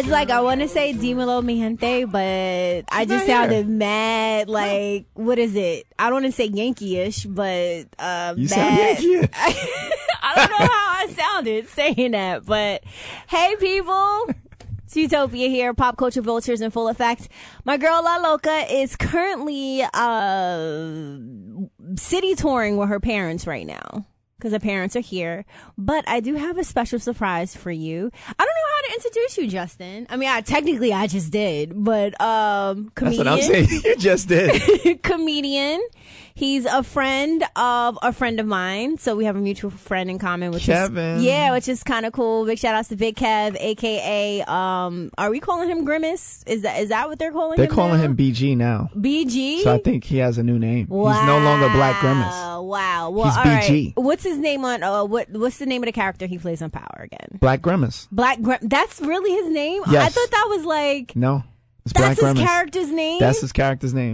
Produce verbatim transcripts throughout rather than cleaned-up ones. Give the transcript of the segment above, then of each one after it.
like, I want to say Dímelo mi gente, but I just sounded mad. Like, what is it? I don't want to say Yankee-ish, but uh, you mad. sound Yankee-ish. I don't know how I sounded saying that, but hey, people. It's Utopia here, Pop Culture Vultures in full effect. My girl La Loca is currently uh city touring with her parents right now because her parents are here. But I do have a special surprise for you. I don't know how to introduce you, Justin. I mean, I, technically I just did, but um, comedian. That's what I'm saying. You just did. Comedian. He's a friend of a friend of mine, so we have a mutual friend in common, which Kevin. is yeah, which is kind of cool. Big shout outs to Big Kev, aka um, are we calling him Grimace? Is that is that what they're calling they're him? They're calling now? him B G now. B G. So I think he has a new name. Wow. He's no longer Black Grimace. Wow. Well, He's all B G. right. What's his name on? Uh, what What's the name of the character he plays on Power again? Black Grimace. Black Grim. That's really his name. Yes. I thought that was like No. It's that's Black his Grimace. character's name. That's his character's name.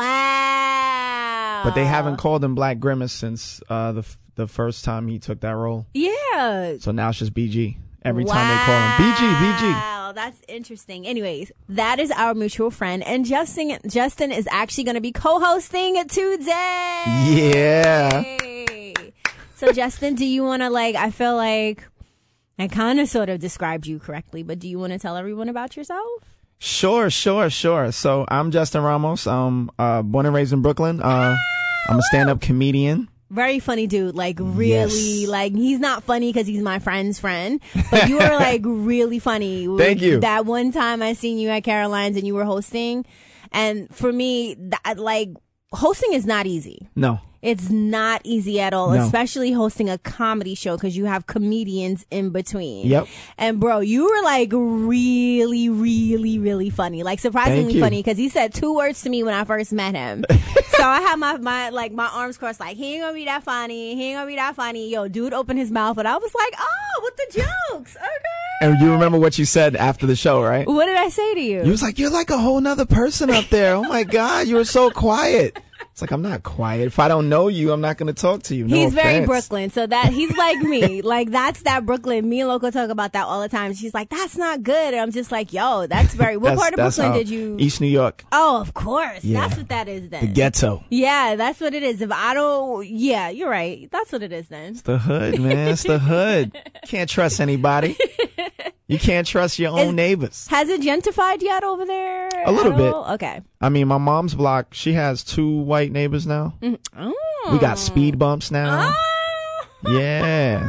Wow. But they haven't called him Black Grimace since uh, the f- the first time he took that role. Yeah. So now it's just B G. Every wow. time they call him B G, B G. Wow, that's interesting. Anyways, that is our mutual friend, and Justin Justin is actually going to be co-hosting today. Yeah. So Justin, do you want to like? I feel like I kind of sort of described you correctly, but do you want to tell everyone about yourself? Sure, sure, sure. So I'm Justin Ramos. I'm uh, born and raised in Brooklyn. Uh, I'm a stand-up comedian. Very funny dude. Like really, Yes. like he's not funny because he's my friend's friend, but you are like really funny. Thank you. That one time I seen you at Caroline's and you were hosting, and for me, that, like hosting is not easy. No. It's not easy at all, No. especially hosting a comedy show because you have comedians in between. Yep. And bro, you were like really, really, really funny. Like surprisingly Thank you. funny because he said two words to me when I first met him. So I had my, my, like my arms crossed like, he ain't gonna be that funny. He ain't gonna be that funny. Yo, dude opened his mouth and I was like, oh, with the jokes. Okay. And you remember what you said after the show, right? What did I say to you? You was like, you're like a whole nother person up there. Oh my God, you were so quiet. It's like, I'm not quiet. If I don't know you, I'm not going to talk to you. No He's very offense. Brooklyn, so that he's like me. Like that's that Brooklyn. Me and Loco talk about that all the time. She's like, "That's not good," and I'm just like, "Yo, that's very." What That's- part of that's Brooklyn how- did you? East New York. Oh, of course. Yeah. That's what that is then. The ghetto. Yeah, that's what it is. If I don't, yeah, you're right. That's what it is then. It's the hood, man. It's the hood. Can't trust anybody. You can't trust your own Is- neighbors. Has it gentrified yet over there? A little at bit. all? Okay. I mean, my mom's block, she has two white neighbors now. Oh. We got speed bumps now. Oh. Yeah.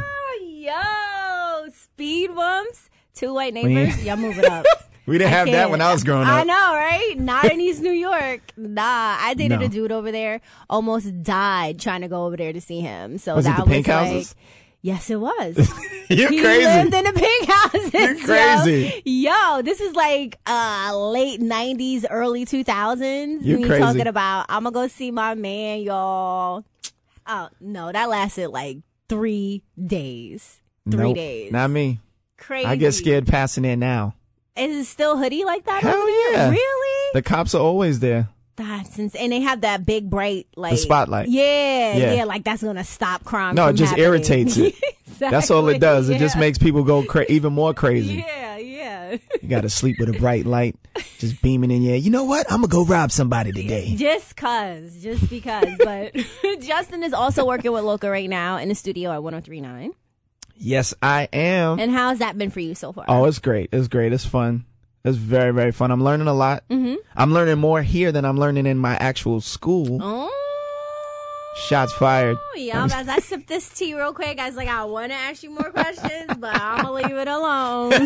Yo, speed bumps. Two white neighbors. Y'all move it up. We didn't I have that can't. when I was growing up. I know, right? Not in East New York. Nah, I dated No. a dude over there. Almost died trying to go over there to see him. So Was it that the pink was houses? like, yes, it was. You're he crazy. lived in the pink houses. You're crazy. Yo, yo this is like uh late nineties, early two thousands. You're when crazy. talking about, I'm gonna go see my man, y'all. Oh no, that lasted like three days. Three Nope, days. Not me. Crazy. I get scared passing there now. Is it still hoodie like that? Hell over there? yeah. Really? The cops are always there. That's insane. And they have that big bright like The spotlight. Yeah, yeah, Yeah. like that's gonna stop crime. No, from it just happening. irritates it. That's all it Exactly, does. It just yeah. makes people go cra- even more crazy. Yeah, yeah. You got to sleep with a bright light just beaming in your. You know what? I'm gonna go rob somebody today. Just cause, just because. But Justin is also working with Loca right now in the studio at one oh three point nine. Yes, I am. And how has that been for you so far? Oh, it's great. It's great. It's fun. It's very, very fun. I'm learning a lot. Mm-hmm. I'm learning more here than I'm learning in my actual school. Oh. Shots fired. Yeah, guys, I sipped this tea real quick. I was like, I want to ask you more questions, but I'm going to leave it alone.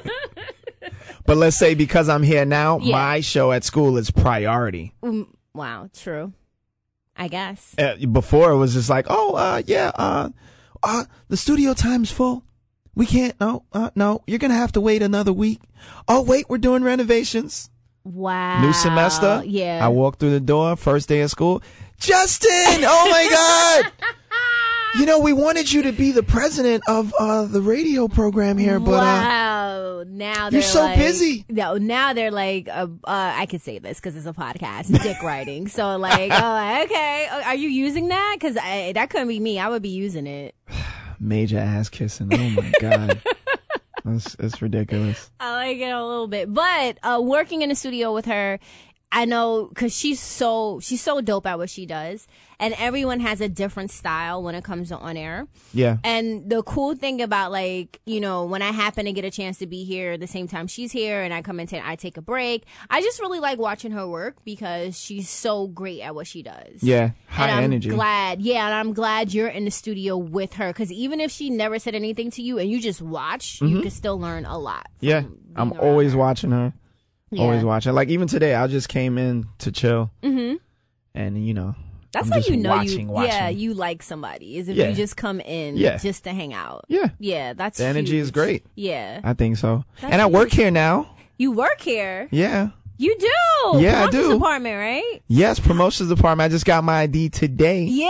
But let's say because I'm here now, Yeah. my show at school is priority. Mm, wow, true. I guess. Uh, before it was just like, oh, uh, yeah, uh, uh, the studio time's full. We can't, no, uh, no, you're going to have to wait another week. Oh, wait, we're doing renovations. Wow. New semester. Yeah. I walked through the door, first day of school. Justin! Oh my God! You know, we wanted you to be the president of uh, the radio program here, but uh, wow. Now they're you're so like, busy. No, now they're like, uh, uh, I could say this because it's a podcast, dick writing. So like, oh, okay. Are you using that? Because that couldn't be me. I would be using it. Major ass kissing. Oh my God. It's, it's ridiculous. I like it a little bit. But uh, working in the studio with her, I know because she's so she's so dope at what she does, and everyone has a different style when it comes to on air. Yeah. And the cool thing about, like, you know, when I happen to get a chance to be here the same time she's here, and I come in and I take a break, I just really like watching her work because she's so great at what she does. Yeah, high and I'm energy. Glad, yeah, and I'm glad you're in the studio with her because even if she never said anything to you and you just watch, mm-hmm. you can still learn a lot. Yeah, I'm always her. watching her. Yeah. Always watching. Like even today, I just came in to chill, mm-hmm. and you know, that's I'm how just you know watching, you. Watching. Yeah, you like somebody is if yeah. you just come in, yeah. just to hang out. Yeah, yeah, that's the energy huge. is great. Yeah, I think so. That's and I huge. work here now. You work here? Yeah. You do? Yeah, Promotions I do. Department, right? Yes, promotions department. I just got my I D today. Yeah,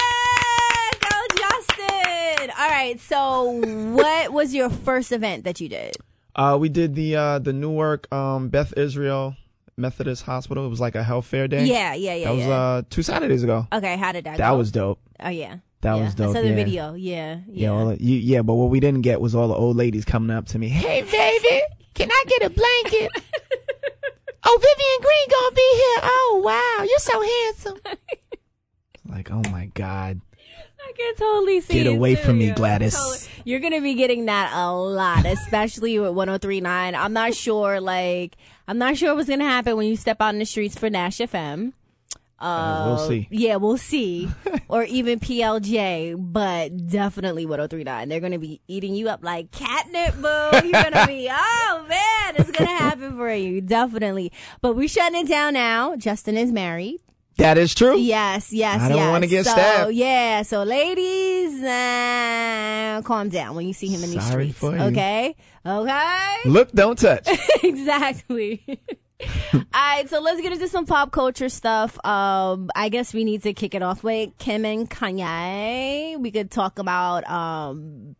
go Justin. All right. So, what was your first event that you did? Uh, we did the uh the Newark um Beth Israel Methodist Hospital. It was like a health fair day. Yeah, yeah, yeah. That was yeah. uh two Saturdays ago. Okay, how did that, that go? That was dope. Oh yeah. That yeah. was dope. I saw the yeah. video. Yeah, yeah. Yeah, all the, you, yeah, but what we didn't get was all the old ladies coming up to me. Hey, baby, can I get a blanket? Oh, Vivian Green gonna be here. Oh, wow, you're so handsome. Like, oh my God. I can totally see Get it away too, from me, yeah. Gladys. Totally. You're going to be getting that a lot, especially with one oh three point nine. I'm not sure, like, I'm not sure what's going to happen when you step out in the streets for Nash F M. Uh, uh, we'll see. Yeah, we'll see. Or even P L J, but definitely one oh three point nine. They're going to be eating you up like catnip, boo. You're going to be, oh, man, it's going to happen for you. Definitely. But we're shutting it down now. Justin is married. That is true. Yes, yes, I don't yes. want to get so, stabbed. Yeah, so ladies, uh, calm down when you see him in these Sorry streets. for you. Okay? Okay? Look, don't touch. Exactly. All right, so let's get into some pop culture stuff. Um, I guess we need to kick it off with Kim and Kanye. We could talk about um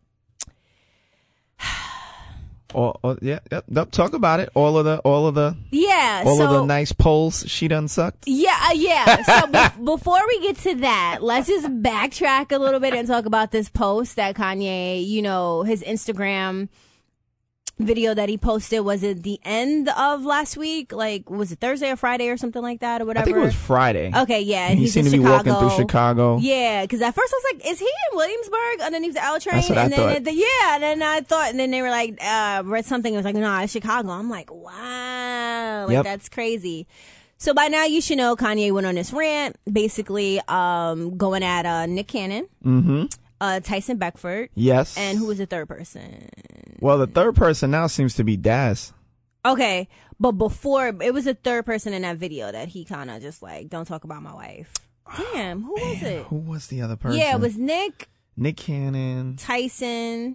Or, or yeah, yep, yep, talk about it. All of the, all of the, yeah, all so, of the nice polls she done sucked. Yeah, uh, yeah. So be- before we get to that, let's just backtrack a little bit and talk about this post that Kanye, you know, his Instagram video that he posted. Was it the end of last week? Like, was it Thursday or Friday or something like that or whatever? I think it was Friday. Okay, yeah. And he he's seemed in to be Chicago. walking through Chicago. Yeah, because at first I was like, is he in Williamsburg underneath the L train? That's what and I then thought. The, yeah, and then I thought, and then they were like, uh, read something. It was like, nah, it's Chicago. I'm like, wow, like Yep. that's crazy. So by now you should know Kanye went on this rant, basically um, going at uh, Nick Cannon, Mm-hmm. uh, Tyson Beckford, Yes. and who was the third person? Well, the third person now seems to be Daz. Okay, but before it was a third person in that video that he kind of just like, don't talk about my wife. Damn, who was it? Who was the other person? Yeah, it was Nick, Nick Cannon. Tyson.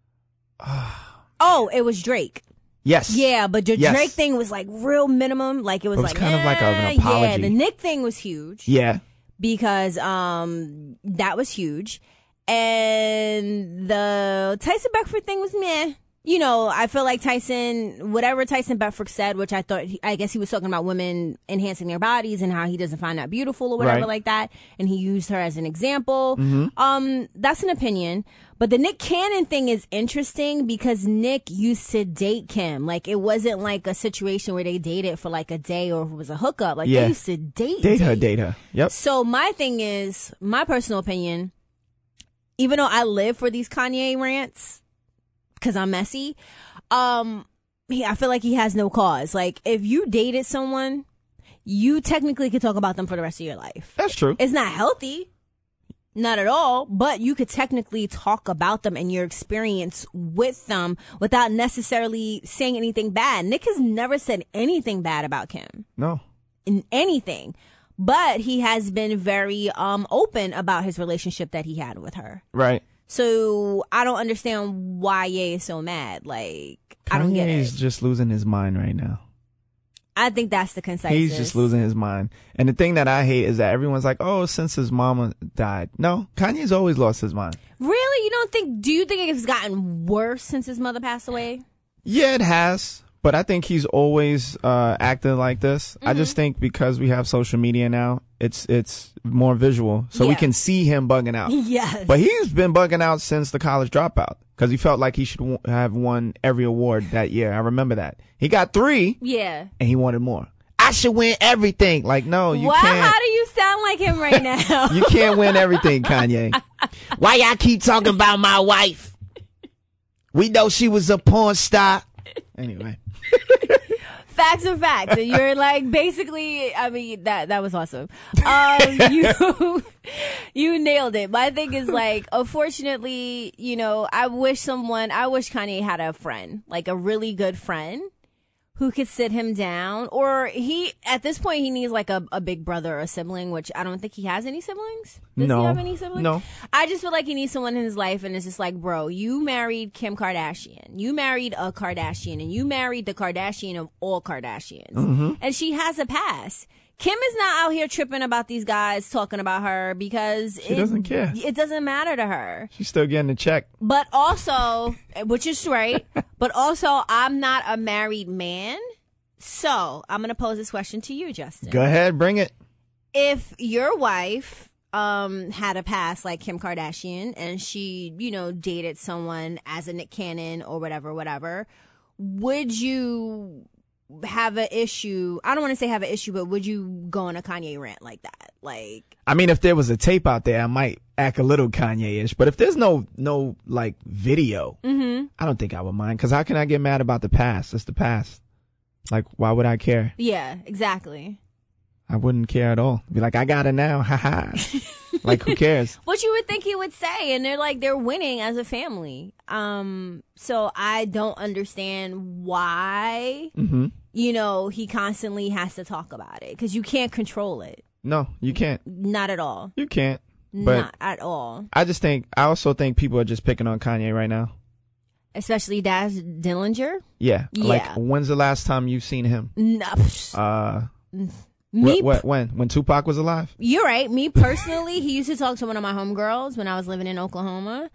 Oh, it was Drake. Yes. Yeah, but the Yes. Drake thing was like real minimum. Like it was, It was like kind of like an eh, apology. Yeah, the Nick thing was huge. Yeah. Because um that was huge. And the Tyson Beckford thing was meh. You know, I feel like Tyson, whatever Tyson Beckford said, which I thought, he, I guess he was talking about women enhancing their bodies and how he doesn't find that beautiful or whatever Right. like that. And he used her as an example. Mm-hmm. Um, that's an opinion. But the Nick Cannon thing is interesting because Nick used to date Kim. Like, it wasn't like a situation where they dated for like a day or it was a hookup. Like, Yeah. they used to date. Date her, date her. Yep. So my thing is, my personal opinion, even though I live for these Kanye rants, because I'm messy, um, he, I feel like he has no cause. Like, if you dated someone, you technically could talk about them for the rest of your life. That's true. It's not healthy. Not at all, but you could technically talk about them and your experience with them without necessarily saying anything bad. Nick has never said anything bad about Kim. No. In anything. But he has been very um open about his relationship that he had with her. Right. So I don't understand why Ye is so mad. Like, I don't get Kanye's it. just losing his mind right now. I think that's the consensus. He's just losing his mind. And the thing that I hate is that everyone's like, oh, since his mama died. No, Kanye's always lost his mind. Really? You don't think, do you think it's gotten worse since his mother passed away? Yeah, it has. But I think he's always uh, acted like this. Mm-hmm. I just think because we have social media now, it's it's more visual, so yeah. we can see him bugging out. Yes. But he's been bugging out since the College Dropout because he felt like he should w- have won every award that year. I remember that. He got three. Yeah. And he wanted more. I should win everything. Like, no, you wow, can't. How do you sound like him right now? You can't win everything, Kanye. Why y'all keep talking about my wife? We know she was a porn star. Anyway. Facts are facts. And you're like, basically, I mean, that that was awesome. Um, you you nailed it. My thing is like, unfortunately, you know, I wish someone, I wish Kanye had a friend, like a really good friend who could sit him down. Or he, at this point, he needs like a, a big brother or a sibling, which I don't think he has any siblings. Does no. he have any siblings? No. I just feel like he needs someone in his life, and it's just like, bro, you married Kim Kardashian. You married a Kardashian, and you married the Kardashian of all Kardashians. Mm-hmm. And she has a pass. Kim is not out here tripping about these guys talking about her because she it, doesn't care. It doesn't matter to her. She's still getting a check. But also, which is right, but also I'm not a married man. So I'm going to pose this question to you, Justin. Go ahead, bring it. If your wife um, had a past like Kim Kardashian and she, you know, dated someone as a Nick Cannon or whatever, whatever, would you have an issue? I don't want to say have an issue, but would you go on a Kanye rant like that? Like, I mean, if there was a tape out there, I might act a little Kanye-ish. But if there's no no like video, mm-hmm. I don't think I would mind. Because how can I get mad about the past? It's the past. Like, why would I care? Yeah, exactly. I wouldn't care at all. Be like, I got it now. Ha ha. Like, who cares? What you would think he would say, and they're like, they're winning as a family. Um, so I don't understand why, mm-hmm. you know, he constantly has to talk about it because you can't control it. No, you can't. Not at all. You can't. But Not at all. I just think, I also think people are just picking on Kanye right now. Especially Daz Dillinger? Yeah. Yeah. Like, when's the last time you've seen him? No. Uh, Me, what, what, when? When Tupac was alive? You're right. Me personally, he used to talk to one of my homegirls when I was living in Oklahoma.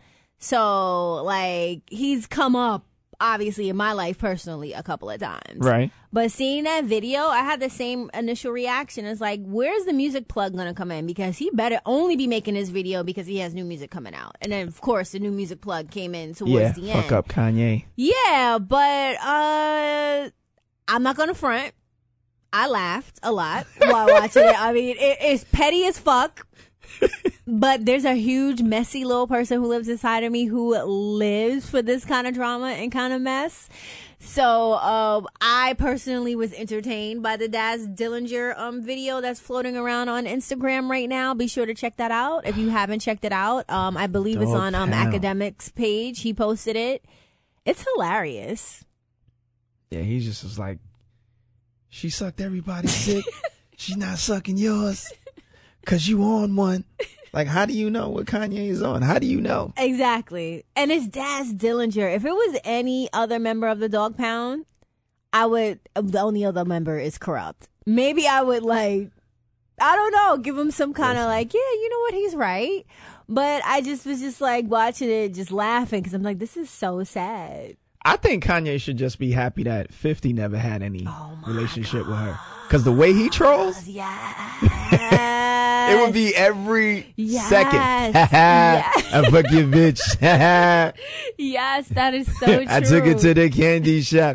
So, like, he's come up, obviously, in my life personally a couple of times. Right. But seeing that video, I had the same initial reaction. It's like, where's the music plug going to come in? Because he better only be making this video because he has new music coming out. And then, of course, the new music plug came in towards yeah, the end. Fuck up Kanye. Yeah, but uh, I'm not going to front. I laughed a lot while watching it. I mean, it, it's petty as fuck. But there's a huge, messy little person who lives inside of me who lives for this kind of drama and kind of mess. So um, I personally was entertained by the Daz Dillinger um, video that's floating around on Instagram right now. Be sure to check that out if you haven't checked it out. Um, I believe Dog it's on um, Academics page. He posted it. It's hilarious. Yeah, he just was like, she sucked everybody's dick. She's not sucking yours because you on one. Like, how do you know what Kanye is on? How do you know? Exactly. And it's Daz Dillinger. If it was any other member of the Dog Pound, I would, the only other member is corrupt. Maybe I would, like, I don't know, give him some kind of like, yeah, you know what, he's right. But I just was just like watching it, just laughing because I'm like, this is so sad. I think Kanye should just be happy that fifty never had any oh relationship God. with her. Because the way he trolls, yes. it would be every yes. second. Yes. I fuck your bitch. Yes, that is so true. I took it to the candy shop.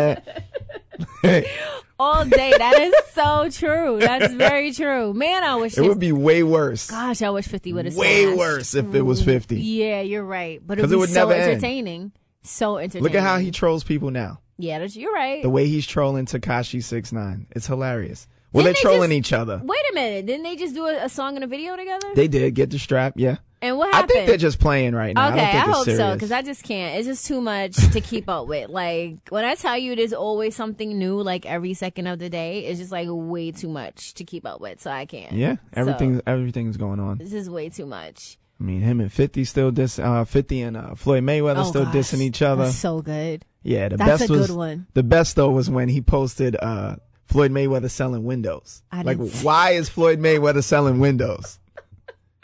All day. That is so true. That's very true. Man, I wish it would be way worse. Gosh, I wish fifty would have way smashed. worse if it was fifty. Yeah, you're right. But it would be it would so never end. entertaining. So entertaining. Look at how he trolls people now. Yeah, that's, you're right. The way he's trolling Tekashi six nine. It's hilarious. Well, Didn't they're they trolling just, each other. Wait a minute. Didn't they just do a, a song and a video together? They did. Get the strap, yeah. And what I happened? think they're just playing right now. Okay, I, don't think I hope it's so, serious. because I just can't. It's just too much to keep up with. Like, when I tell you there's always something new, like, every second of the day, it's just, like, way too much to keep up with, so I can't. Yeah, everything, so, everything's going on. This is way too much. I mean, him and fifty still diss, uh, fifty and uh, Floyd Mayweather Oh, still gosh. dissing each other. That's so good. Yeah, the That's best a was, good one. The best, though, was when he posted uh, Floyd Mayweather selling windows. I Like, didn't see- why is Floyd Mayweather selling windows?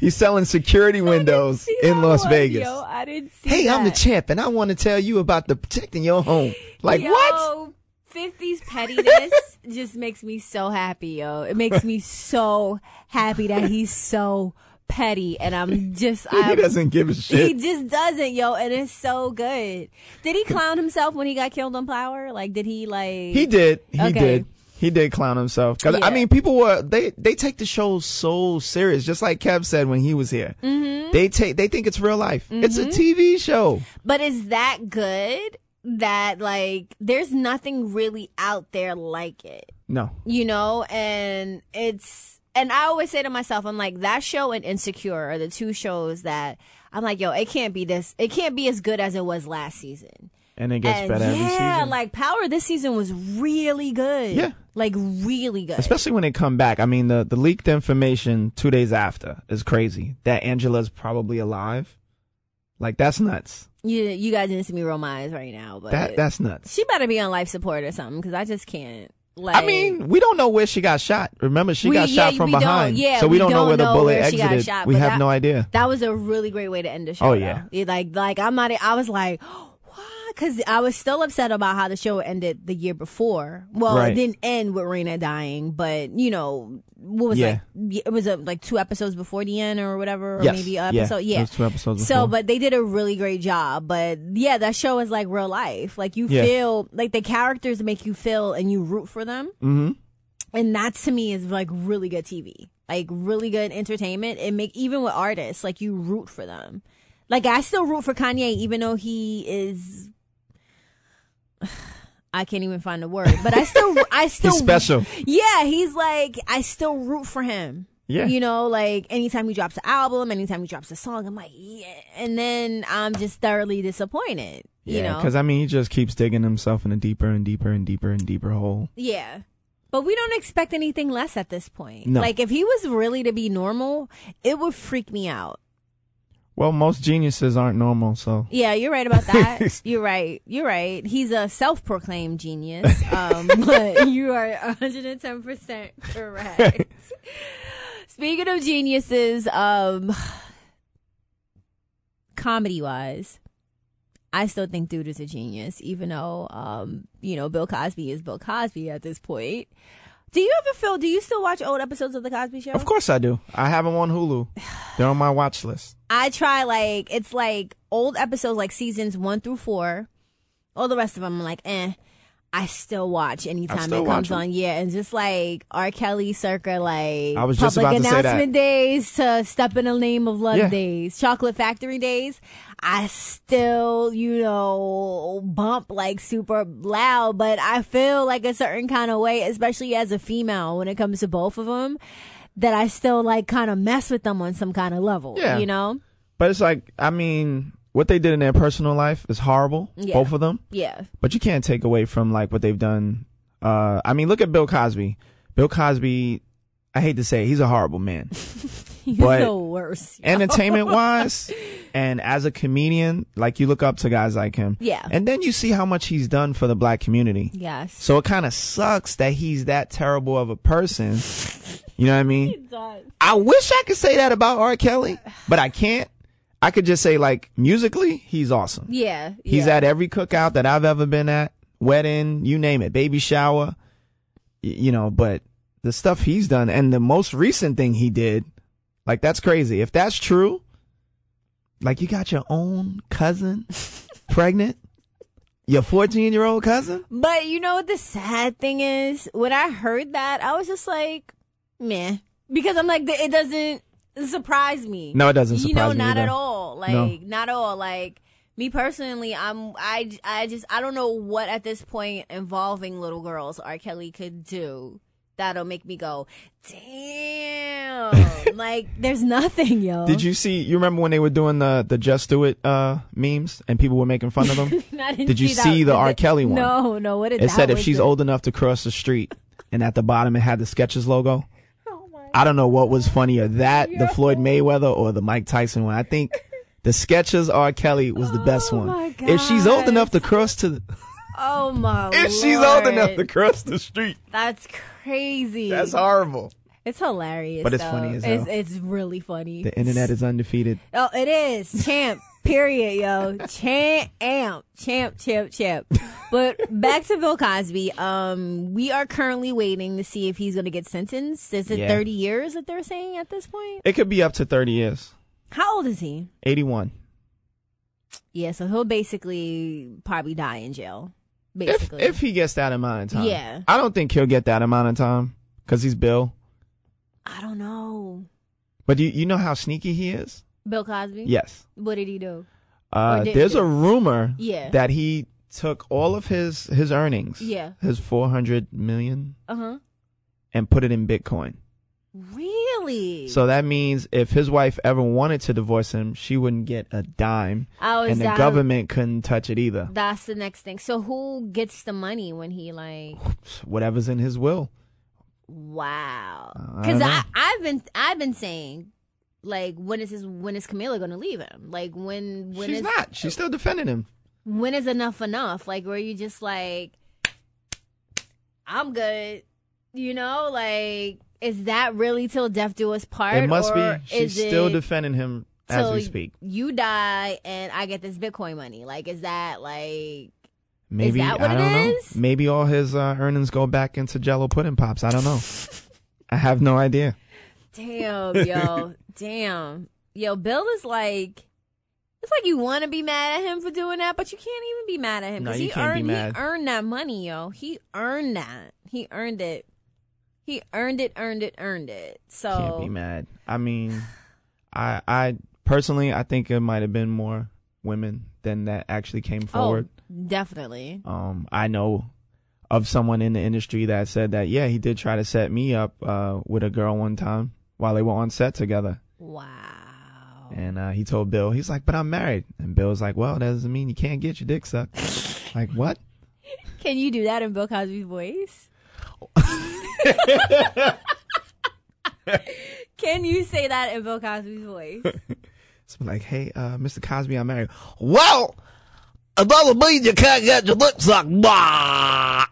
He's selling security windows in Las was, Vegas. Yo, I didn't see Hey, that. I'm the champ, and I want to tell you about the protecting your home. Like, yo, what? fifty's pettiness just makes me so happy, yo. It makes me so happy that he's so petty, and I'm just He I'm, doesn't give a shit. He just doesn't, yo, and it's so good. Did he clown himself when he got killed on Flower? Like, did he like? He did. He Okay. did. He did clown himself. Cause Yeah. I mean, people were they they take the show so serious, just like Kev said when he was here. Mm-hmm. They take they think it's real life. Mm-hmm. It's a T V show. But is that good? That like, there's nothing really out there like it. No. You know, and it's, and I always say to myself, I'm like, that show and Insecure are the two shows that I'm like, yo, it can't be this, it can't be as good as it was last season. And it gets And better every season. yeah, like Power this season was really good. Yeah. Like really good. Especially when they come back. I mean, the, the leaked information two days after is crazy. That Angela's probably alive. Like, that's nuts. You you guys didn't see me roll my eyes right now, but That That's nuts. she better be on life support or something, because I just can't. Like, I mean, we don't know where she got shot. Remember, she We- got yeah, shot from we don't. behind. Yeah, so we, we don't know don't where the know bullet where she got exited. shot, we but have that- no idea. that was a really great way to end the show. Oh, though. yeah. It, like like I'm not. I was like, because I was still upset about how the show ended the year before. Well, Right. it didn't end with Raina dying, but you know, what was Yeah. like? It was uh, like two episodes before the end, or whatever, or Yes. maybe Yeah. an episode. It Yeah, was two episodes So, before. but they did a really great job. But yeah, that show is like real life. Like you Yeah. feel like the characters make you feel, and you root for them. Mm-hmm. And that to me is like really good T V, like really good entertainment. It make even with artists, like you root for them. Like I still root for Kanye, even though he is. I can't even find the word, but I still, I still, He's special. Yeah, he's like, I still root for him. Yeah. You know, like anytime he drops an album, anytime he drops a song, I'm like, yeah. And then I'm just thoroughly disappointed. You Yeah, know, because I mean, he just keeps digging himself in a deeper and deeper and deeper and deeper hole. yeah. But we don't expect anything less at this point. No. Like if he was really to be normal, it would freak me out. Well, most geniuses aren't normal, so. Yeah, you're right about that. You're right. You're right. He's a self-proclaimed genius. Um, but you are one hundred ten percent correct. Speaking of geniuses, um, comedy-wise, I still think dude is a genius, even though, um, you know, Bill Cosby is Bill Cosby at this point. Do you ever feel, do you still watch old episodes of The Cosby Show? Of course I do. I have them on Hulu. They're on my watch list. I try, like, it's like old episodes, like seasons one through four. All the rest of them, I'm like, eh. I still watch anytime still it comes watch 'em. on. Yeah, and just like R. Kelly circa, like, I was just public about to say that. announcement days to Step in the Name of Love Yeah. days, Chocolate Factory days. I still, you know, bump like super loud, but I feel like a certain kind of way, especially as a female when it comes to both of them, that I still like kind of mess with them on some kind of level, Yeah. you know? But it's like, I mean, what they did in their personal life is horrible. Yeah. Both of them. Yeah. But you can't take away from like what they've done. Uh, I mean, look at Bill Cosby. Bill Cosby, I hate to say it, he's a horrible man. He's But the worst. yo. Entertainment wise, and as a comedian, like you look up to guys like him. Yeah. And then you see how much he's done for the black community. Yes. So it kind of sucks that he's that terrible of a person. You know what I mean? does. I wish I could say that about R. Kelly, but I can't. I could just say, like, musically, he's awesome. Yeah. He's yeah. at every cookout that I've ever been at, wedding, you name it, baby shower, y- you know, but the stuff he's done and the most recent thing he did, like, that's crazy. If that's true, like, you got your own cousin pregnant, your fourteen year old cousin. But you know what the sad thing is? When I heard that, I was just like, meh. Because I'm like, it doesn't surprise me. No, it doesn't surprise You know, me not either. at all. Like, No. not at all. Like, me personally, I'm, I, I just, I don't know what at this point involving little girls R. Kelly could do that'll make me go, damn. Like, there's nothing, yo. Did you see, you remember when they were doing the, the Just Do It uh, memes and people were making fun of them? I didn't Did you that. see the Did R. it- Kelly one? No, no. What did It that said if was she's it? old enough to cross the street, and at the bottom it had the Skechers logo. Oh my I don't know what was funnier, that, the Floyd Mayweather, or the Mike Tyson one. I think the Skechers R. Kelly was the best Oh one. my If she's old God. enough to cross to, the, Oh my if she's Lord. old enough to cross the street, That's crazy. that's horrible. It's hilarious. But it's though. funny as hell. It's, it's really funny. The internet is undefeated. Oh, it is. Champ. Period, yo. Champ. Champ, champ, champ. But back to Bill Cosby. Um, we are currently waiting to see if he's going to get sentenced. Is it Yeah. thirty years that they're saying at this point? It could be up to thirty years. How old is he? eighty-one. Yeah, so he'll basically probably die in jail. If, Basically. if he gets that amount of time. Yeah. I don't think he'll get that amount of time because he's Bill. I don't know. But you, you know how sneaky he is? Bill Cosby? Yes. What did he do? Uh, Or did- there's did- a rumor Yeah. that he took all of his, his earnings, Yeah. his four hundred million, Uh-huh. and put it in Bitcoin. Really? So that means if his wife ever wanted to divorce him, she wouldn't get a dime, Oh, is and the that- government couldn't touch it either. That's the next thing. So who gets the money when he like? Whatever's in his will. Wow. Uh, I Because don't I, know. I've been I've been saying, like, when is his when is Camila going to leave him? Like when when She's is not. She's still defending him. when is enough enough? Like where you just like, I'm good. You know, like is that really till death do us part? It must or be. She's is still it defending him as till we speak. You die and I get this Bitcoin money. Like is that like? Maybe that what I it don't know. is? Maybe all his uh, earnings go back into Jello pudding pops. I don't know. I have no idea. Damn, yo. Damn. Yo, Bill is like, it's like you want to be mad at him for doing that, but you can't even be mad at him. No, Because you he, can't be earned, mad. he earned that money, yo. He earned that. He earned it. He earned it, earned it, earned it. So. Can't be mad. I mean, I I personally I think it might have been more women than that actually came forward. Oh, definitely. Um, I know of someone in the industry that said that yeah, he did try to set me up uh, with a girl one time while they were on set together. Wow. And uh, he told Bill, he's like, but I'm married. And Bill was like, well, that doesn't mean you can't get your dick sucked. Like, what? Can you do that in Bill Cosby's voice? Can you say that in Bill Cosby's voice? It's like, hey, uh, Mister Cosby, I'm married. Well, it doesn't mean you can't get your dick sucked. Bah!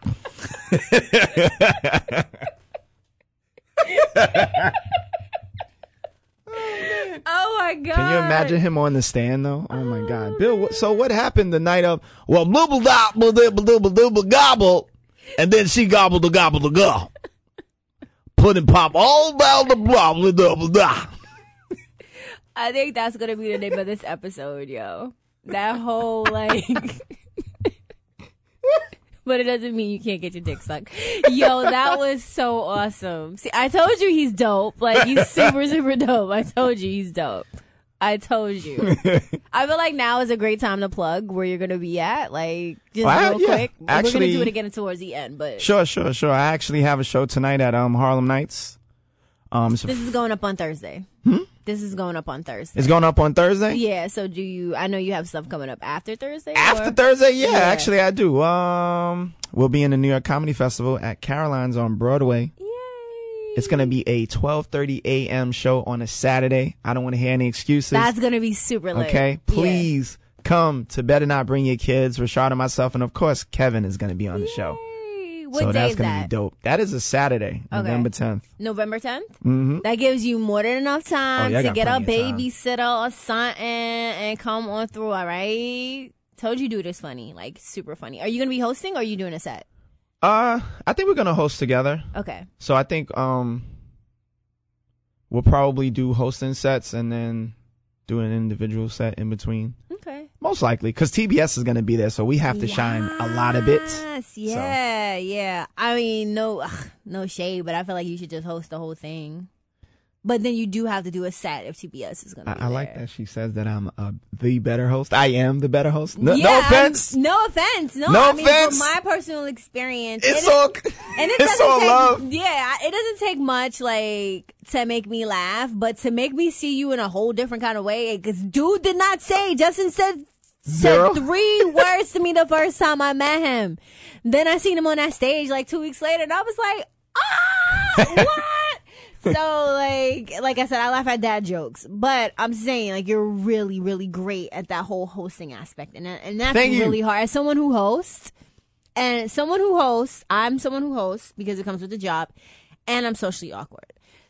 Oh my God. Can you imagine him on the stand though? Oh my God, Bill. What, so what happened the night of? Well, blubble gobble dibble dibble dibble gobble, and then she gobbled the gobble the gobble, pudding pop all down the blobble double da. I think that's gonna be the name of this episode, yo. That whole like, but it doesn't mean you can't get your dick sucked. Yo, that was so awesome. See, I told you he's dope. Like he's super, super dope. I told you he's dope. I told you. I feel like now is a great time to plug where you're gonna be at. Like just Well, real yeah. quick. Actually- We're gonna do it again towards the end, but Sure, sure, sure. I actually have a show tonight at um Harlem Nights. Um, it's, a this f- is going up on Thursday. Hmm? This is going up on Thursday. it's going up on Thursday. Yeah. So do you? I know you have stuff coming up after Thursday. After or? Thursday, yeah, Yeah. actually I do. Um, we'll be in the New York Comedy Festival at Caroline's on Broadway. Yay. It's gonna be a twelve thirty a.m. show on a Saturday. I don't want to hear any excuses. That's gonna be super lit. okay, Yeah. please come to Better Not Bring Your Kids. Rashad and myself, and of course Kevin is gonna be on the show. Yay. What so day that's is gonna that? be dope. That is a Saturday, Okay. November tenth. November tenth. Mm-hmm. That gives you more than enough time Oh, yeah, I to got get a plenty of time. babysitter or something and come on through. All right. Told you, dude, it's funny, like super funny. Are you gonna be hosting or are you doing a set? Uh, I think we're gonna host together. Okay. So I think um, we'll probably do hosting sets and then do an individual set in between. Okay. Most likely, because T B S is going to be there, so we have to shine a lot of bits. Yes. Yeah. Yeah. I mean, no, ugh, no shade, but I feel like you should just host the whole thing. But then you do have to do a set if T B S is going to I, be I there. like that she says that I'm uh, the better host. I am the better host. No, Yeah, no I'm- offense. No offense. No, No I mean, offense. From my personal experience, It's it- all. And it it's doesn't all take, love. Yeah, it doesn't take much, like, to make me laugh, but to make me see you in a whole different kind of way. Because dude did not say, Justin said, Zero. said three words to me the first time I met him. Then I seen him on that stage like two weeks later, and I was like, ah, what? So, like, like I said, I laugh at dad jokes, but I'm saying, like, you're really, really great at that whole hosting aspect, and that, and that's Thank you. really hard. As someone who hosts, and someone who hosts, I'm someone who hosts because it comes with the job, and I'm socially awkward.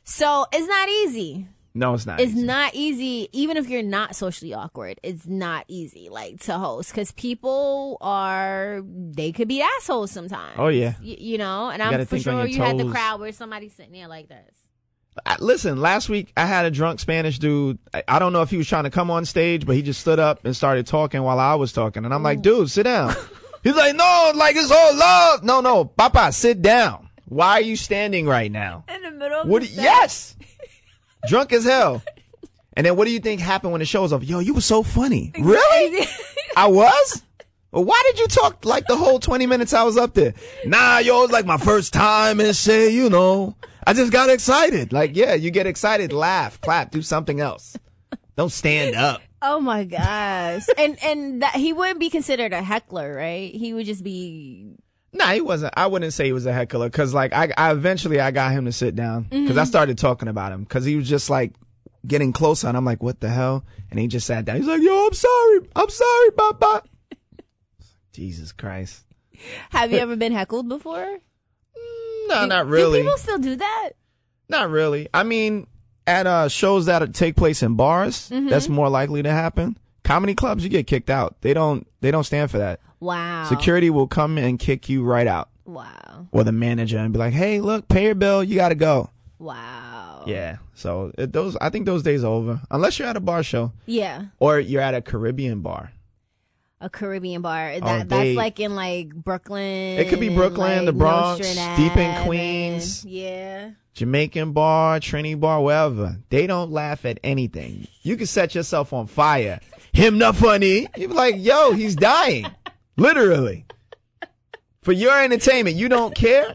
So it's not easy. No, it's not. It's easy. not easy, even if you're not socially awkward. It's not easy, like, to host, because people are, they could be assholes sometimes. Oh, yeah. Y- you know, and You I'm gotta for think on sure your you had the toes. crowd where somebody's sitting there like this. I, listen, last week I had a drunk Spanish dude. I, I don't know if he was trying to come on stage, but he just stood up and started talking while I was talking. And I'm like, dude, sit down. He's like, no, like it's all love. No, no, Papa, sit down. Why are you standing right now? In the middle of What? the do- set. Yes. Drunk as hell. And then what do you think happened when the show was over? Yo, you were so funny. Really? I was? Well, why did you talk like the whole twenty minutes I was up there? Nah, yo, it's like my first time and shit, you know. I just got excited. Like, yeah, you get excited, laugh, clap, do something else. Don't stand up. Oh my gosh. and and that he wouldn't be considered a heckler, right? He would just be. Nah, he wasn't. I wouldn't say he was a heckler because, like, I, I eventually I got him to sit down because Mm-hmm. I started talking about him because he was just like getting closer and I'm like, what the hell? And he just sat down. He's like, yo, I'm sorry. I'm sorry, Papa. Jesus Christ. Have you ever been heckled before? No, Do- not really. Do people still do that? Not really. I mean, at uh, shows that take place in bars, Mm-hmm. that's more likely to happen. Comedy clubs, you get kicked out. They don't. They don't stand for that. Wow. Security will come and kick you right out, Wow. or the manager, and be like, "Hey, look, pay your bill. You got to go." Wow. Yeah. So it, those, I think those days are over, unless you're at a bar show Yeah. or you're at a Caribbean bar. A Caribbean bar. That Oh, they- that's like in like Brooklyn. It could be and, Brooklyn, like, the Bronx, Nostrand deep in Ave, Queens. and- yeah. Jamaican bar, Trini bar, wherever. They don't laugh at anything. You can set yourself on fire. Him not funny. You're like, yo, he's dying. Literally. For your entertainment, you don't care?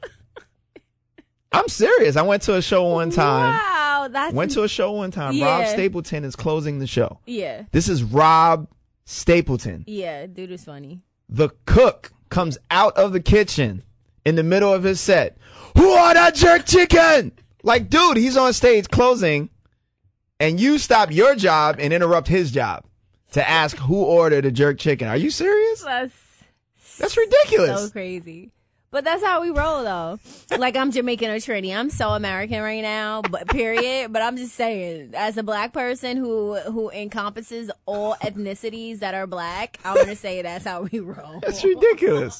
I'm serious. I went to a show one time. Wow. That's Went to a show one time. Yeah. Rob Stapleton is closing the show. yeah. This is Rob Stapleton. Yeah. Dude is funny. The cook comes out of the kitchen in the middle of his set. Who are that jerk chicken? Like, dude, he's on stage closing, and you stop your job and interrupt his job to ask who ordered a jerk chicken. Are you serious? That's That's ridiculous. so crazy. But that's how we roll, though. Like, I'm Jamaican or Trini. I'm so American right now, but period. But I'm just saying, as a black person who who encompasses all ethnicities that are black, I'm gonna say that's how we roll. That's ridiculous.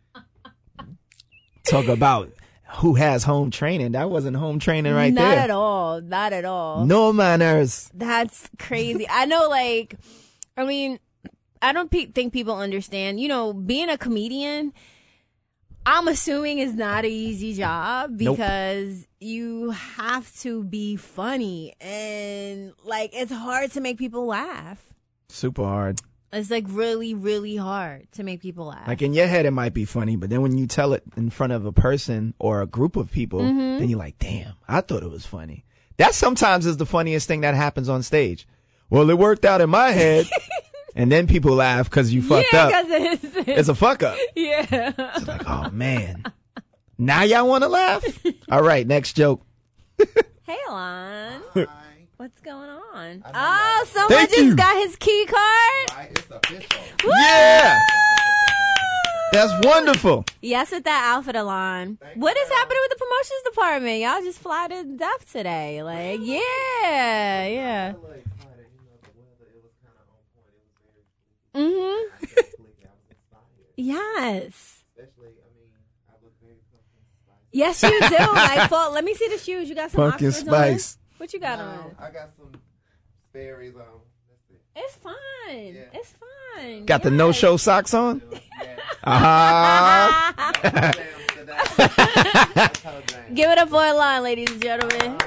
Talk about who has home training. That wasn't home training right Not there. at all. Not at all. No manners. That's crazy. I know, like, I mean, I don't pe- think people understand, you know, being a comedian, I'm assuming is not an easy job Nope. because you have to be funny and, like, it's hard to make people laugh. Super hard. It's, like, really, really hard to make people laugh. Like, in your head, it might be funny, but then when you tell it in front of a person or a group of people, Mm-hmm. then you're like, damn, I thought it was funny. That sometimes is the funniest thing that happens on stage. Well, it worked out in my head. And then people laugh because you fucked yeah, up. because it's, It's a fuck up. yeah. It's like, oh, man. Now y'all want to laugh? All right, next joke. Hey, Alon. What's going on? Oh, someone Thank just you. got his key card. It's official. Woo! Yeah. That's wonderful. Yes, with that outfit, Alon. What is happening with the promotions department? Y'all just fly to death today. Like, yeah, yeah. Like, Friday, you know, the weather, it was kind of on point. It was very Mm-hmm. slick. I was inspired. Yes. Especially, I mean, I look very pumpkin spice. Yes, you do. Like, full, let me see the shoes. You got some Pumpkin Oxfords spice. on? What you got No, on? I got some Sperry's on. That's it. It's fine. Yeah. It's fine. Got the Yes. no-show socks on? Yeah. Ah. Damn, to that. That's how damn. Give it up for Alon, ladies and gentlemen.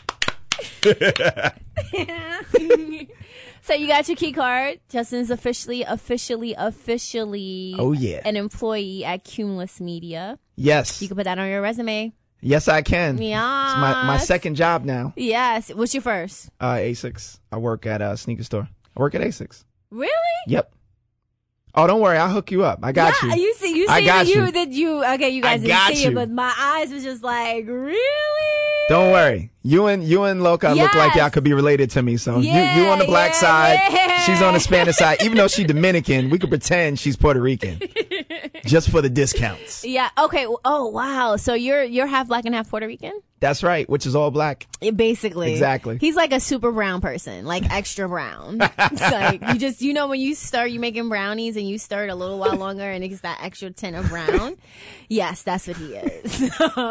So you got your key card. Justin's officially, officially, officially Oh, yeah. an employee at Cumulus Media. Yes. You can put that on your resume. Yes, I can. It's Yes. my, my second job now. Yes. What's your first? Uh, Asics. I work at a sneaker store. I work at Asics. Really? Yep. Oh, don't worry. I'll hook you up. I got yeah, you. You see, you I see got that you, you. that you, okay, you guys I didn't got see you. it, but my eyes was just like, really? Don't worry. You and you and Loca look like Yes. y'all could be related to me. So Yeah, you you on the black yeah, side, yeah. she's on the Spanish side. Even though she's Dominican, we could pretend she's Puerto Rican, just for the discounts. Yeah. Okay. Oh, wow. So you're, you're half black and half Puerto Rican? That's right, which is all black. It basically. Exactly. He's like a super brown person, like extra brown. It's like, you just, you know, when you start, you making brownies and you stir it a little while longer and it gets that extra tint of brown. Yes, that's what he is.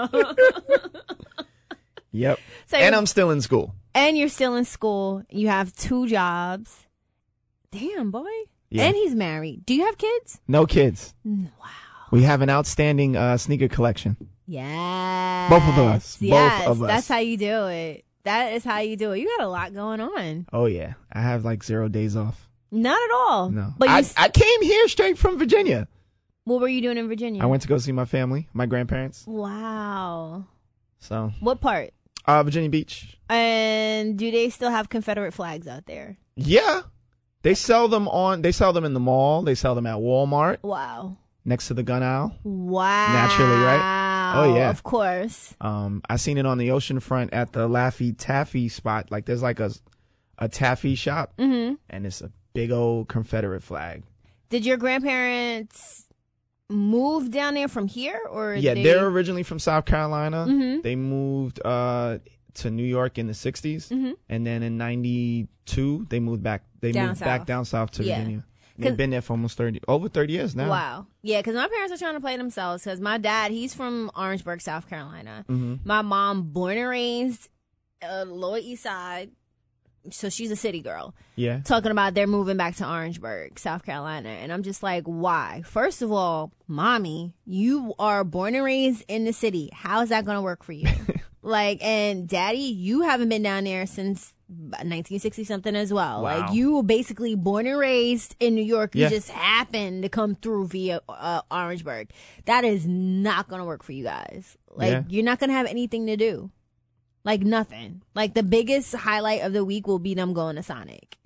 Yep. So and I'm still in school. And you're still in school. You have two jobs. Damn, boy. Yeah. And he's married. Do you have kids? No kids. Wow. We have an outstanding uh, sneaker collection. Yes. Both of us. Yes. Both of us. That's how you do it. That is how you do it. You got a lot going on. Oh, yeah. I have like zero days off. Not at all. No. But you I, s- I came here straight from Virginia. What were you doing in Virginia? I went to go see my family, my grandparents. Wow. So, What part? uh, Virginia Beach. And do they still have Confederate flags out there? Yeah. They sell them on, they sell them in the mall. They sell them at Walmart Wow. next to the gun aisle. Wow. Naturally, right? Oh, yeah. Of course. Um, I seen it on the ocean front at the Laffy Taffy spot. Like there's like a, a taffy shop Mm-hmm. and it's a big old Confederate flag. Did your grandparents move down there from here, or Yeah, they... they're originally from South Carolina. Mhm. They moved uh, to New York in the sixties, Mhm. and then in ninety-two they moved back. They Down moved south. back down south to Yeah. Virginia. 'Cause- They've been there for almost thirty, over thirty years now. Wow. Yeah, because my parents are trying to play themselves. Because my dad, he's from Orangeburg, South Carolina. Mhm. My mom, born and raised uh, Lower East Side, so she's a city girl. Yeah, Talking about they're moving back to Orangeburg, South Carolina. And I'm just like, why? First of all, mommy, you are born and raised in the city. How is that going to work for you? Like, and daddy, you haven't been down there since nineteen sixty something as well. Wow. Like, you were basically born and raised in New York. You Yeah. just happened to come through via uh, Orangeburg. That is not going to work for you guys. Like, Yeah. you're not going to have anything to do. Like, nothing. Like, the biggest highlight of the week will be them going to Sonic.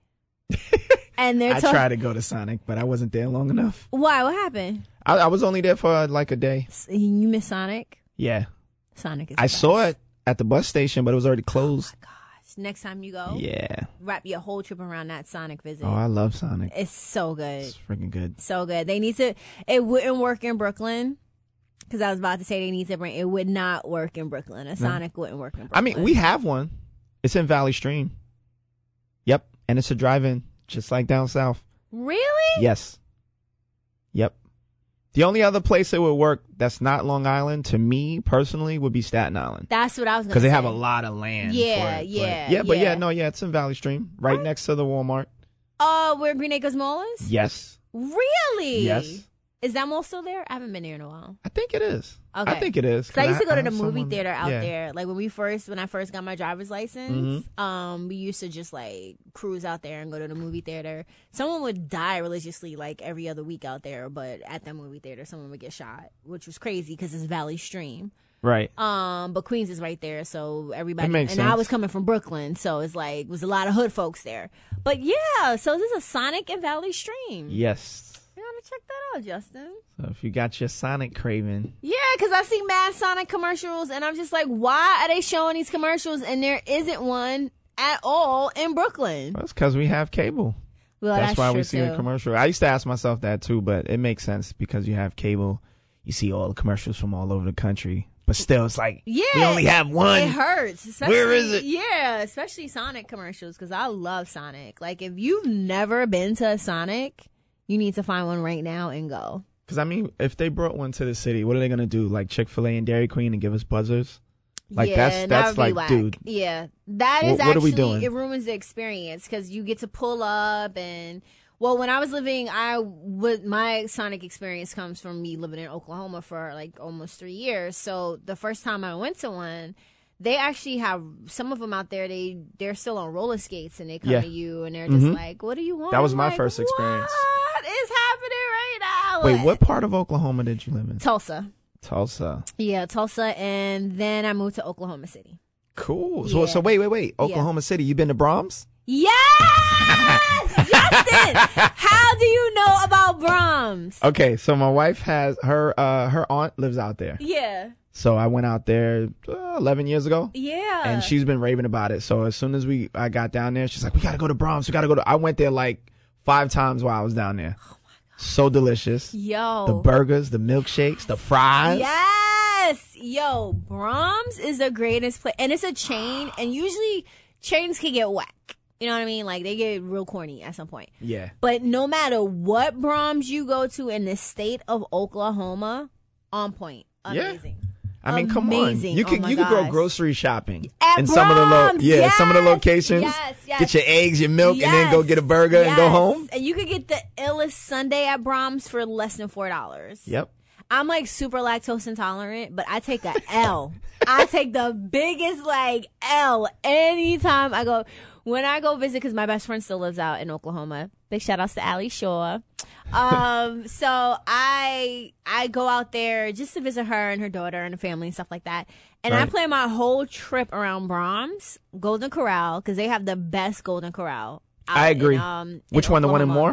And they're I talking. tried to go to Sonic, but I wasn't there long enough. Why? What happened? I, I was only there for uh, like a day. S- You miss Sonic? Yeah, Sonic is I the saw best. it at the bus station, but it was already closed. Gosh, next time you go, Yeah. wrap your whole trip around that Sonic visit. Oh, I love Sonic. It's so good. It's freaking good. So good. They need to, it wouldn't work in Brooklyn. Because I was about to say they need to bring, it would not work in Brooklyn. A Sonic wouldn't work in Brooklyn. I mean, we have one. It's in Valley Stream. Yep, and it's a drive-in, just like down south. Really? Yes. Yep. The only other place it would work that's not Long Island, to me personally, would be Staten Island. That's what I was going to say. Because they have a lot of land. Yeah, for it, yeah, But, yeah, but yeah. yeah, no, yeah, it's in Valley Stream, right next to the Walmart. Uh, where Green Acres Mall is? Yes. Really? Yes. Is that mall still there? I haven't been there in a while. I think it is. Okay. I think it is. Cause I used to go to the have movie someone- theater out yeah. there. Like when we first, when I first got my driver's license, um, we used to just like cruise out there and go to the movie theater. Someone would die religiously like every other week out there, but at that movie theater, someone would get shot, which was crazy because it's Valley Stream. Right. Um, but Queens is right there, so everybody. It makes and I sense. was coming from Brooklyn, so it's like was a lot of hood folks there. But yeah, so this is a Sonic and Valley Stream. Yes. You gotta check that out, Justin. So if you got your Sonic craving, Yeah, because I see mad Sonic commercials, and I'm just like, why are they showing these commercials and there isn't one at all in Brooklyn? well, it's because we have cable. Well, that's, that's, why true we see too. the commercial. I used to ask myself that too, but it makes sense because you have cable. You see all the commercials from all over the country, but still, it's like Yeah, we only have one. It hurts. Especially, Where is it? Yeah, especially Sonic commercials because I love Sonic. Like if you've never been to a Sonic, you need to find one right now and go. Because I mean, if they brought one to the city, what are they gonna do? Like Chick-fil-A and Dairy Queen and give us buzzers? Like yeah, that's that that's would be like, whack. dude. Yeah, that is What- what are we actually doing? it ruins the experience because you get to pull up and. Well, when I was living, I would my Sonic experience comes from me living in Oklahoma for like almost three years. So the first time I went to one, they actually have some of them out there. They they're still on roller skates and they come Yeah. to you and they're just Mhm. like, "What do you want?" That was I'm my like, first experience. What is happening right now? Wait, what part of Oklahoma did you live in? Tulsa. Tulsa. Yeah, Tulsa, and then I moved to Oklahoma City. Cool. So Yeah. so wait wait wait. Oklahoma City. You been to Brahms? Yes, Justin. How do you know about Brahms? Okay, so my wife has her uh her aunt lives out there. Yeah, So I went out there uh, eleven years ago. yeah. And she's been raving about it. So as soon as we I got down there, she's like, "We gotta go to Brahms. We gotta go to." I went there like five times while I was down there. Oh my god, so delicious. Yo, The burgers, the milkshakes, the fries. yes. Yes, yo, Brahms is the greatest place, and it's a chain, and usually chains can get whack. You know what I mean? Like, they get real corny at some point. Yeah. But no matter what Brahms you go to in the state of Oklahoma, on point. Amazing. Yeah. I mean, come on. Amazing. You could Oh my you could go gosh. grocery shopping At in some of the lo- Brahms, yeah yes, some of the locations. yes, yes. Get your eggs, your milk, and then go Yes, get a burger and go yes. home. And you could get the illest sundae at Brahms for less than four dollars. Yep. I'm like super lactose intolerant, but I take a L. I take the biggest like L anytime I go. When I go visit, because my best friend still lives out in Oklahoma. Big shout outs to Allie Shaw. Um, so I I go out there just to visit her and her daughter and her family and stuff like that. And I Right. plan my whole trip around Brahms, Golden Corral, because they have the best Golden Corral. out I agree. In, um, in Which one? The one in Oklahoma. Moore